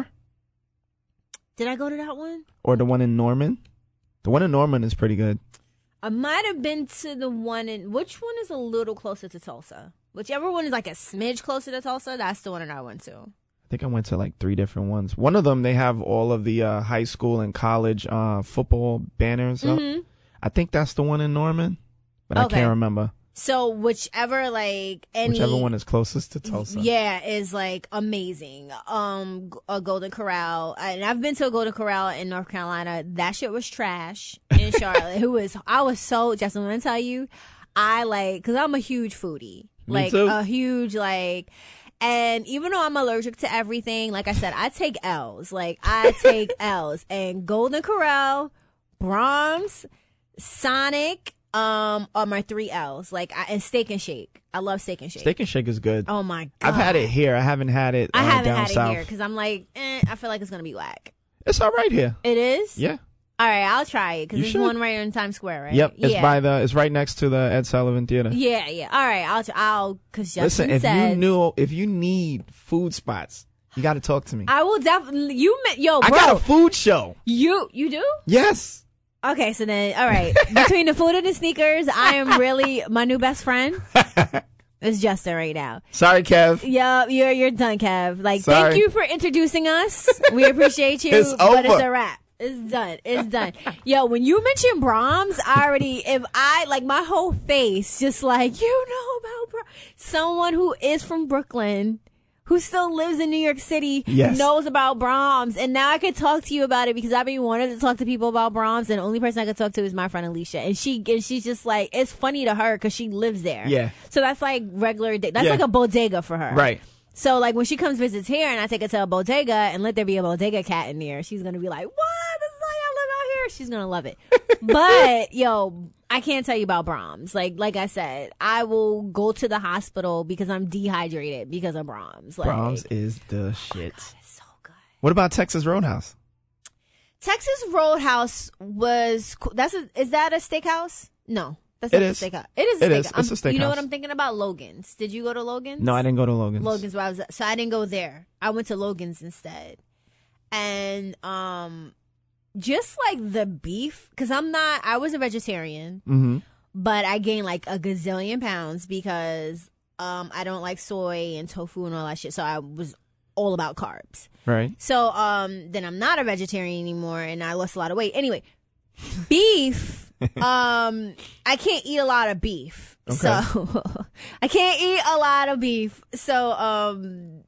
Did I go to that one? or the one in Norman? The one in Norman is pretty good. I might have been to the one in, which one is a little closer to Tulsa? Whichever one is like a smidge closer to Tulsa, that's the one that I went to. I think I went to like three different ones. One of them, they have all of the uh, high school and college uh, football banners up. Mhm. I think that's the one in Norman, but I Okay. can't remember. So whichever like any Whichever one is closest to Tulsa. yeah, is like amazing. Um, g- a Golden Corral, and I've been to a Golden Corral in North Carolina. That shit was trash in Charlotte. Who was I was so Justin. When I tell you, I like because I'm a huge foodie, Me like too. a huge like. And even though I'm allergic to everything, like I said, I take L's. Like I take L's. And Golden Corral, Brahms, Sonic, um, are my three L's. Like I, and Steak and Shake. I love Steak and Shake. Steak and Shake is good. Oh my god! I've had it here. I haven't had it uh, I haven't down had south. it here because I'm like, eh, I feel like it's gonna be whack. It's all right here. It is. Yeah. All right, I'll try it because You there's should. one right in Times Square, right? Yep. It's yeah. by the. It's right next to the Ed Sullivan Theater. Yeah, yeah. All right, I'll. I'll. Because Justin Listen, if says you knew, if you need food spots, you got to talk to me. I will definitely. You, met- yo, I bro. got a food show. You, you do? Yes. Okay, so then, all right. Between the food and the sneakers, I am really my new best friend. Is Justin right now. Sorry, Kev. Yeah, you're you're done, Kev. Like, Sorry. thank you for introducing us. We appreciate you. It's but it's over. a wrap. It's done. It's done. Yo, when you mentioned Brahms, I already, if I, like, my whole face, just like, you know about Brahms. Someone who is from Brooklyn, who still lives in New York City, Yes. knows about Brahms. And now I could talk to you about it because I've been wanting to talk to people about Brahms. And the only person I could talk to is my friend Alicia. And she, and she's just like, it's funny to her because she lives there. Yeah. So that's like regular, day. that's Yeah. like a bodega for her. Right. So, like, when she comes visits here and I take her to a bodega and let there be a bodega cat in there, she's going to be like, what? This is how y'all live out here? She's going to love it. But, yo, I can't tell you about Brahms. Like, like I said, I will go to the hospital because I'm dehydrated because of Brahms. Like, Brahms is the shit. it's so good. What about Texas Roadhouse? Texas Roadhouse was, co- that's a, is that a steakhouse? No. That's It not is. a steakhouse. It is a It is. steakhouse. It's a I'm- You know steakhouse. what I'm thinking about? Logan's. Did you go to Logan's? No, I didn't go to Logan's. Logan's where I was at. So I didn't go there. I went to Logan's instead. And um just like the beef, because I'm not I was a vegetarian, Mm-hmm. but I gained like a gazillion pounds because um I don't like soy and tofu and all that shit. So I was all about carbs. Right. So um then I'm not a vegetarian anymore and I lost a lot of weight. Anyway, beef um I can't eat a lot of beef. Okay. So I can't eat a lot of beef. So um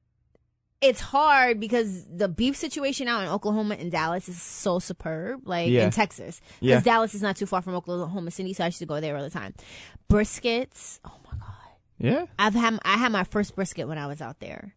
it's hard because the beef situation out in Oklahoma and Dallas is so superb. Like Yeah. in Texas. Because Yeah. Dallas is not too far from Oklahoma City, so I used to go there all the time. Briskets. Oh my God. Yeah. I've had I had my first brisket when I was out there.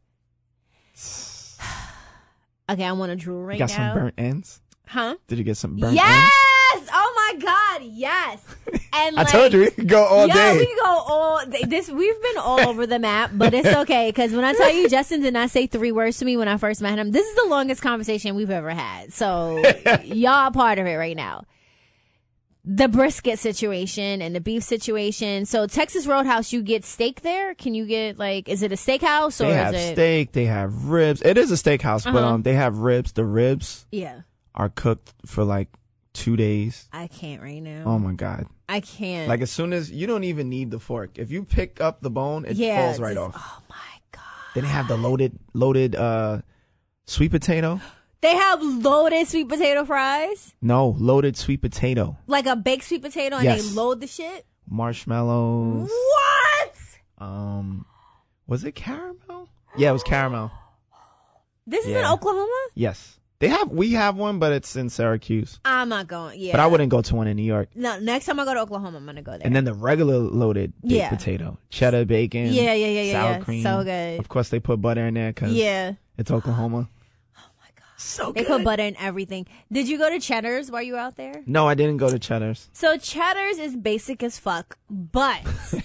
Okay, I want to drool right You got now. some burnt ends? Huh? Did you get some burnt Yes! ends? Oh my God, yes. And I like, told you we could go all yeah, day. we go all this. We've been all over the map, but it's okay because when I tell you, Justin did not say three words to me when I first met him. This is the longest conversation we've ever had. So y'all part of it right now. The brisket situation and the beef situation. So Texas Roadhouse, you get steak there. Can you get like? Is it a steakhouse or They is have it? steak. They have ribs. It is a steakhouse, but Uh-huh. um, they have ribs. The ribs Yeah, are cooked for like two days. I can't right now. Oh my God. I can't. Like as soon as you don't even need the fork. If you pick up the bone, it yeah, falls right just- off. Oh my God. Then they have the loaded, loaded uh, sweet potato. They have loaded sweet potato fries, No, loaded sweet potato, like a baked sweet potato, and Yes. they load the shit. marshmallows. What? Um, was it caramel? Yeah, it was caramel. This is in Yeah. Oklahoma? Yes, they have. We have one, but it's in Syracuse. I'm not going. Yeah. But I wouldn't go to one in New York. No, next time I go to Oklahoma, I'm gonna go there. And then the regular loaded baked Yeah. potato, cheddar bacon. yeah, yeah, yeah, yeah, sour yeah. cream. So good. Of course, they put butter in there because Yeah. it's Oklahoma. So They good. put butter in everything. Did you go to Cheddar's while you were out there? No, I didn't go to Cheddar's. So Cheddar's is basic as fuck, but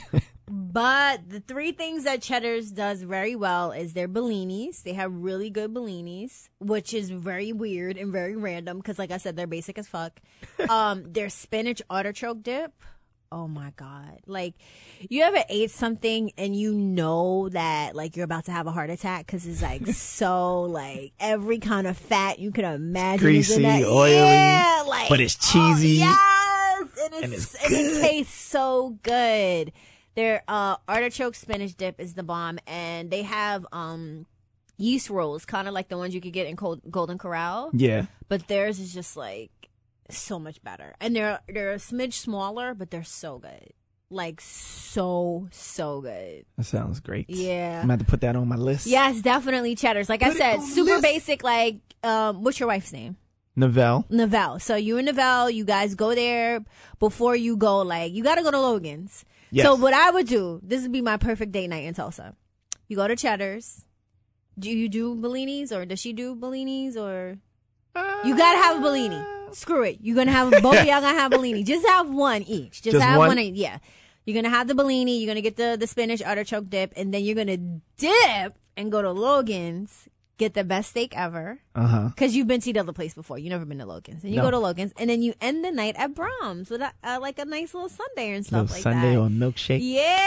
but the three things that Cheddar's does very well is their bellinis. They have really good bellinis, which is very weird and very random because, like I said, they're basic as fuck. Um, their spinach artichoke dip. Oh my god! Like, you ever ate something and you know that like you're about to have a heart attack because it's like so like every kind of fat you can imagine. is in Greasy, that. oily, yeah, like, but it's oh, cheesy. yes, and, it's, And it's and it tastes so good. Their uh, artichoke spinach dip is the bomb, and they have um yeast rolls, kind of like the ones you could get in Cold, Golden Corral, Yeah. but theirs is just like so much better, and they're they're a smidge smaller, but they're so good, like so so good. That sounds great. Yeah. I'm going to have to put that on my list. Yes, definitely Cheddar's. Like Put I it said, on the super list. basic. Like, um, what's your wife's name? Novell. Novell. So you and Novell, you guys go there before you go. Like, you got to go to Logan's. Yes. So what I would do, this would be my perfect date night in Tulsa. You go to Cheddar's. Do you do Bellinis, or does she do Bellinis, or you gotta have a Bellini? Screw it. You're gonna have both of y'all gonna have Bellini. Just have one each. Just, Just have one? one. each. Yeah. You're gonna have the Bellini. You're gonna get the the spinach artichoke dip, and then you're gonna dip and go to Logan's. Get the best steak ever. Uh-huh. Because you've been to the other place before. You've never been to Logan's. And you No. go to Logan's, and then you end the night at Brahms with a, uh, like a nice little sundae and stuff Little like Sunday that. or milkshake.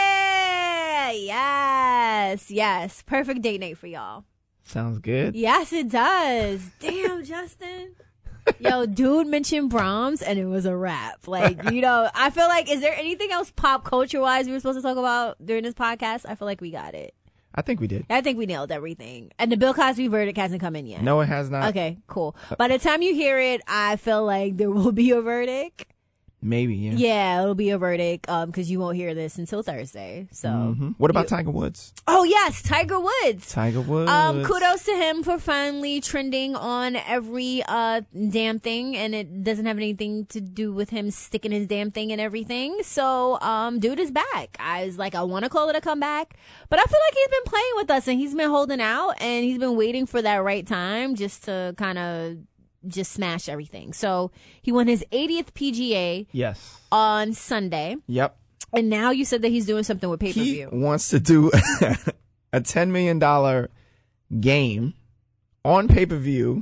Yeah. Yes. Yes. Perfect date night for y'all. Sounds good. Yes, it does. Damn, Justin. Yo, dude mentioned Brahms, and it was a wrap. Like, you know, I feel like, is there anything else pop culture-wise we were supposed to talk about during this podcast? I feel like we got it. I think we did. I think we nailed everything. And the Bill Cosby verdict hasn't come in yet. No, it has not. Okay, cool. By the time you hear it, I feel like there will be a verdict. Maybe, yeah. Yeah, it'll be a verdict um, because you won't hear this until Thursday. So, Mhm. What about Tiger Woods? oh yes, Tiger Woods. Tiger Woods. Um, kudos to him for finally trending on every uh damn thing, and it doesn't have anything to do with him sticking his damn thing in everything. So, um, dude is back. I was like, I want to call it a comeback, but I feel like he's been playing with us, and he's been holding out, and he's been waiting for that right time just to kind of just smash everything. So he won his eightieth P G A Yes. on Sunday, Yep. and now you said that he's doing something with pay per He view. wants to do a ten million dollars game on pay-per-view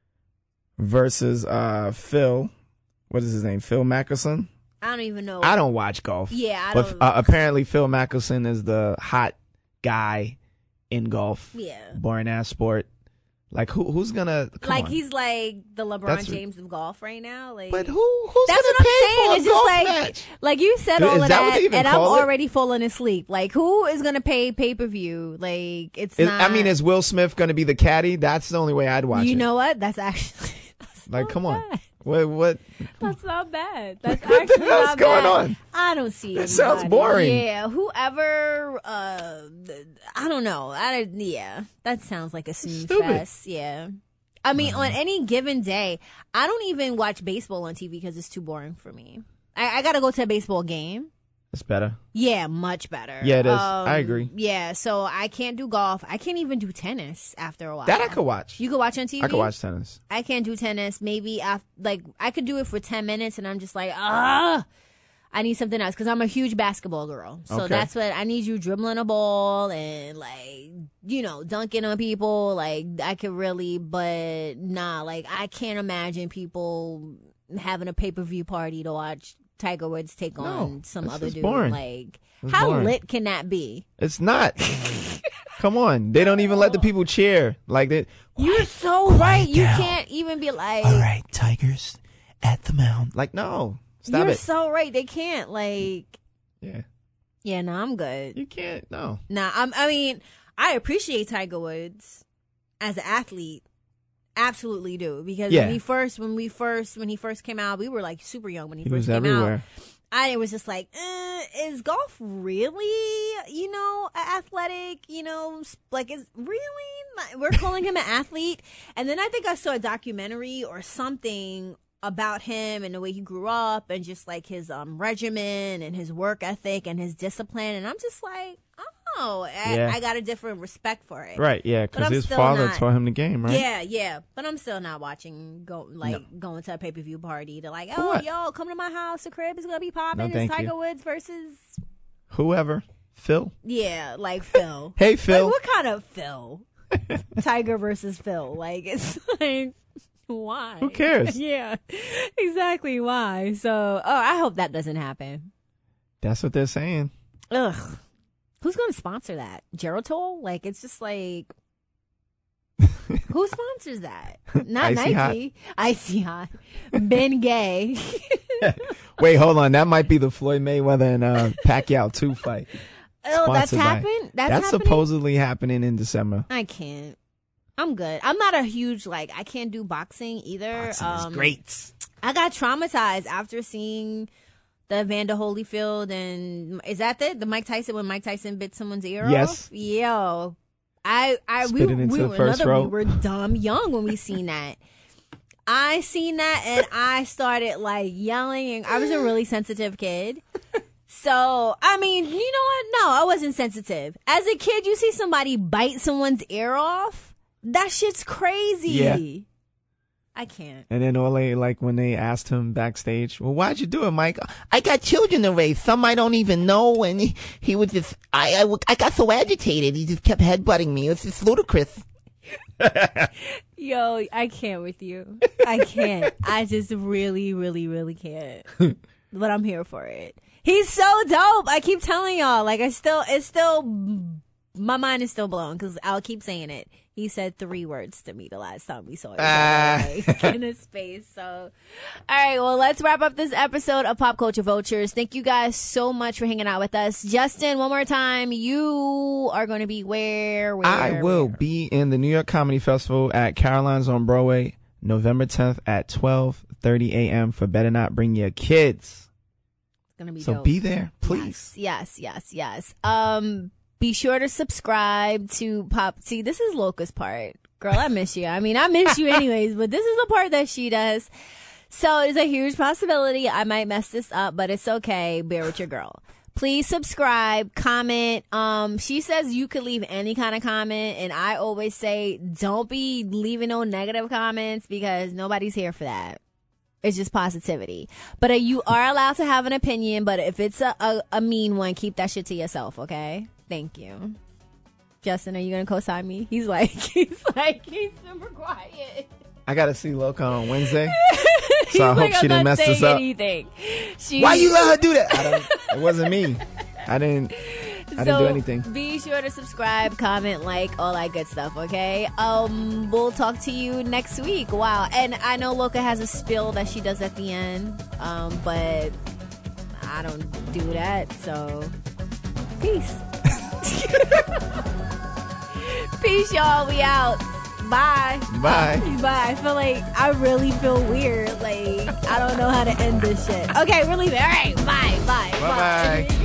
versus uh, Phil. What is his name? Phil Mickelson? I don't even know. I don't watch golf. Yeah, I but don't- uh, apparently Phil Mickelson is the hot guy in golf. Yeah. Boring ass sport. Like who? Who's gonna? Come Like on. he's like the LeBron That's- James of golf right now. Like, But who? Who's that's gonna what I'm pay saying. for a It's just golf like, match? like you said Dude, all is of that what that, they even and I'm call it? already falling asleep. Like, who is gonna pay pay per view? Like, it's Is- not. I mean, is Will Smith gonna be the caddy? That's the only way I'd watch you it. know what? That's actually that's Like, not come on. bad. What? What? That's not bad. That's What the actually hell's not going bad. on? I don't see it. sounds boring. Yeah, whoever. Uh, I don't know. I yeah, that sounds like a snooze Stupid. fest. Yeah. I mean, on any given day, I don't even watch baseball on T V because it's too boring for me. I, I got to go to a baseball game. It's better. Yeah, much better. Yeah, it is. Um, I agree. Yeah, so I can't do golf. I can't even do tennis after a while. That I could watch. You could watch on T V? I could watch tennis. I can't do tennis. Maybe after, like, I could do it for ten minutes, and I'm just like, ah, I need something else because I'm a huge basketball girl. So Okay. that's what I need, you dribbling a ball and, like, you know, dunking on people. Like, I could really, but nah, like, I can't imagine people having a pay per view party to watch Tiger Woods take No, on some this other is dude. boring. Like, It's how boring. lit can that be? It's not. Come on. They don't even let the people cheer. Like that. You're so right. You can't even be like, All right, Tigers at the mound. Like, no. Stop you're it. so right. They can't, like, Yeah. yeah, no, I'm good. You can't. No. Nah, I'm, I mean, I appreciate Tiger Woods as an athlete. absolutely do. Because Yeah. when he first, when we first, when he first came out, we were like super young when he, He first was came everywhere. out. I was just like, eh, is golf really, you know, a- athletic? You know, s- like is really? Not- We're calling him an athlete. And then I think I saw a documentary or something about him and the way he grew up and just like his um regimen and his work ethic and his discipline. And I'm just like, oh, I, Yeah. I got a different respect for it. Right, yeah, But because I'm his still father not- taught him the game, right? Yeah, yeah, but I'm still not watching. Go like going to a pay per view party to like, For oh, what? yo, come to my house. The crib is gonna be popping. No, it's thank Tiger you. Woods versus Whoever. Phil. yeah, like Phil. Hey, Phil. Like, what kind of Phil? Tiger versus Phil. Like it's like why? Who cares? Yeah, exactly. Why? So, oh, I hope that doesn't happen. That's what they're saying. Ugh. Who's going to sponsor that? Geritol? Like, it's just like, who sponsors that? Not Icy Hot. Nike. Icy Hot. Ben Gay. Wait, hold on. That might be the Floyd Mayweather and uh, Pacquiao two fight. Oh, that's Sponsored by- happened? That's, That's happening? supposedly happening in December. I can't. I'm good. I'm not a huge, like, I can't do boxing either. Boxing is great. I got traumatized after seeing the Evander Holyfield and is that the the Mike Tyson when Mike Tyson bit someone's ear Yes. off? Yo, I I we, Spit it into we the were first another row. we were dumb young when we seen that. I seen that and I started like yelling and I was a really sensitive kid. So, I mean, you know what? No, I wasn't sensitive. As a kid, you see somebody bite someone's ear off. That shit's crazy. Yeah. I can't. And then all they, like, when they asked him backstage, well, why'd you do it, Mike? I got children to raise. Some I don't even know. And he, he was just, I, I, I got so agitated. He just kept headbutting me. It was just ludicrous. Yo, I can't with you. I can't. I just really, really, really can't. But I'm here for it. He's so dope. I keep telling y'all. Like, I still, it's still, my mind is still blown because I'll keep saying it. He said three words to me the last time we saw each other like, in his space. So, all right. Well, let's wrap up this episode of Pop Culture Vultures. Thank you guys so much for hanging out with us. Justin, one more time. You are going to be where? where I will where? be in the New York Comedy Festival at Caroline's on Broadway, November tenth at twelve thirty a.m. for Better Not Bring Your Kids. It's going to be So dope. be there, please. Yes, yes, yes, yes. Um, be sure to subscribe to Pop. See, this is Loca's part. Girl, I miss you. I mean, I miss you anyways, but this is the part that she does. So it's a huge possibility I might mess this up, but it's okay. Bear with your girl. Please subscribe, comment. Um, she says you could leave any kind of comment, and I always say don't be leaving no negative comments because nobody's here for that. It's just positivity. But uh, you are allowed to have an opinion, but if it's a, a, a mean one, keep that shit to yourself, okay? Thank you. Justin, are you going to co-sign me? He's like, he's like, he's super quiet. I got to see Loca on Wednesday. He's So I like, hope she I'm didn't not mess this saying up. anything. She, Why you let her do that? I don't, it wasn't me. I didn't. I didn't do anything. Be sure to subscribe, comment, like, all that good stuff, okay? Um, we'll talk to you next week. Wow. And I know Loca has a spill that she does at the end, um, but I don't do that, so peace. Peace, y'all. We out. Bye. Bye. Bye. I feel like I really feel weird. Like, I don't know how to end this shit. Okay, we're leaving. All right. Bye. Bye. Bye-bye.